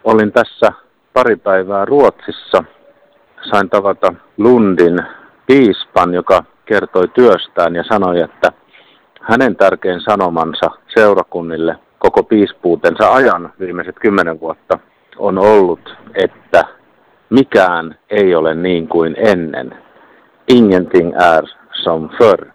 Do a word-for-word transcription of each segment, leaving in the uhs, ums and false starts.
Olin tässä pari päivää Ruotsissa. Sain tavata Lundin piispan, joka kertoi työstään ja sanoi, että hänen tärkein sanomansa seurakunnille koko piispuutensa ajan viimeiset kymmenen vuotta on ollut, että mikään ei ole niin kuin ennen. Ingenting är som förr.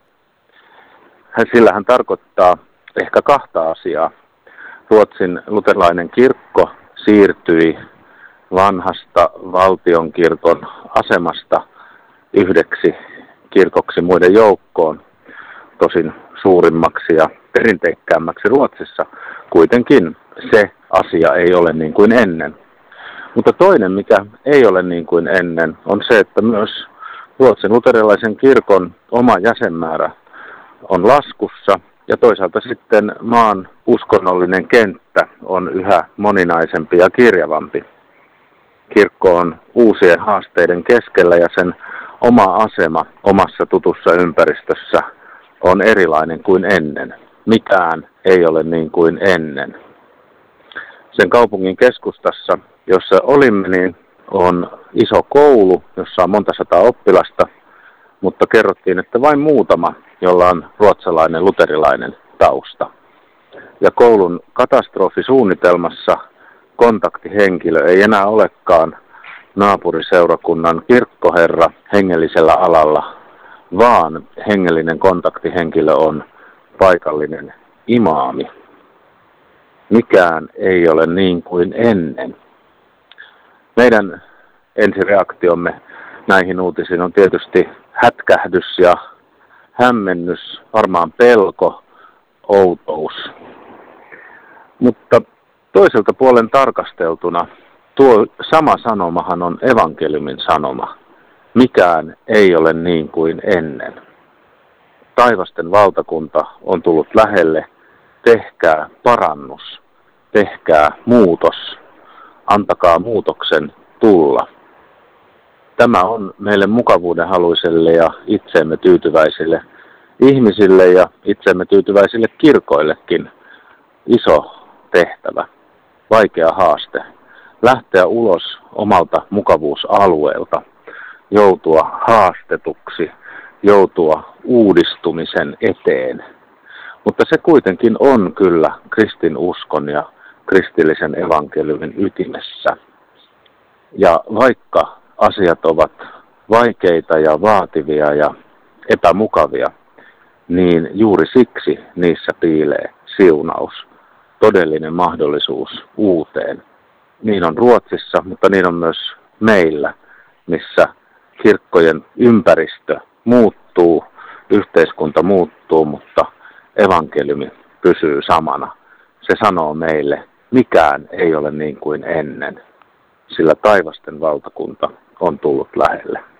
Sillä hän tarkoittaa ehkä kahta asiaa. Ruotsin luterilainen kirkko siirtyi vanhasta valtionkirkon asemasta yhdeksi kirkoksi muiden joukkoon, tosin suurimmaksi ja perinteikkäämmäksi Ruotsissa. Kuitenkin se asia ei ole niin kuin ennen. Mutta toinen, mikä ei ole niin kuin ennen, on se, että myös Ruotsin luterilaisen kirkon oma jäsenmäärä on laskussa ja toisaalta sitten maan uskonnollinen kenttä on yhä moninaisempi ja kirjavampi. Kirkko on uusien haasteiden keskellä ja sen oma asema omassa tutussa ympäristössä on erilainen kuin ennen. Mikään ei ole niin kuin ennen. Sen kaupungin keskustassa, jossa olimme, niin on iso koulu, jossa on monta sataa oppilasta, mutta kerrottiin, että vain muutama, jolla on ruotsalainen luterilainen tausta. Ja koulun katastrofisuunnitelmassa kontaktihenkilö ei enää olekaan naapuriseurakunnan kirkkoherra hengellisellä alalla, vaan hengellinen kontaktihenkilö on paikallinen imaami. Mikään ei ole niin kuin ennen. Meidän ensireaktiomme näihin uutisiin on tietysti hätkähdys ja hämmennys, varmaan pelko, outous. Mutta toiselta puolen tarkasteltuna tuo sama sanomahan on evankeliumin sanoma. Mikään ei ole niin kuin ennen. Taivasten valtakunta on tullut lähelle. Tehkää parannus, tehkää muutos, antakaa muutoksen tulla. Tämä on meille mukavuudenhaluisille ja itseemme tyytyväisille ihmisille ja itseemme tyytyväisille kirkoillekin iso tehtävä, vaikea haaste. Lähteä ulos omalta mukavuusalueelta, joutua haastetuksi, joutua uudistumisen eteen. Mutta se kuitenkin on kyllä kristinuskon ja kristillisen evankeliumin ytimessä. Ja vaikka asiat ovat vaikeita ja vaativia ja epämukavia, niin juuri siksi niissä piilee siunaus, todellinen mahdollisuus uuteen. Niin on Ruotsissa, mutta niin on myös meillä, missä kirkkojen ympäristö muuttuu, yhteiskunta muuttuu, mutta evankeliumi pysyy samana. Se sanoo meille, mikään ei ole niin kuin ennen, sillä taivasten valtakunta on tullut lähelle.